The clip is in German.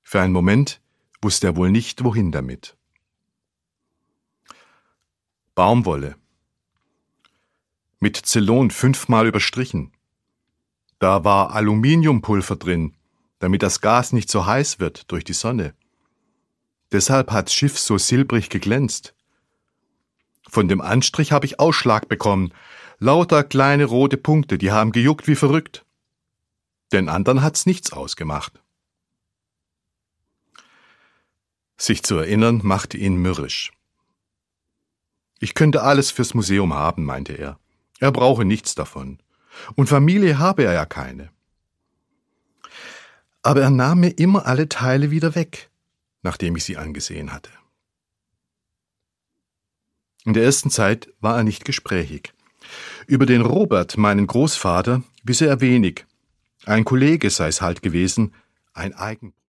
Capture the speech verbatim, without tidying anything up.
Für einen Moment wusste er wohl nicht, wohin damit. Baumwolle. Mit Zellon fünfmal überstrichen. Da war Aluminiumpulver drin, damit das Gas nicht so heiß wird durch die Sonne. Deshalb hat's Schiff so silbrig geglänzt. Von dem Anstrich habe ich Ausschlag bekommen. Lauter kleine rote Punkte, die haben gejuckt wie verrückt. Den anderen hat's nichts ausgemacht. Sich zu erinnern, machte ihn mürrisch. Ich könnte alles fürs Museum haben, meinte er. Er brauche nichts davon. Und Familie habe er ja keine. Aber er nahm mir immer alle Teile wieder weg, nachdem ich sie angesehen hatte. In der ersten Zeit war er nicht gesprächig. Über den Robert, meinen Großvater, wisse er wenig. Ein Kollege sei es halt gewesen, ein Eigen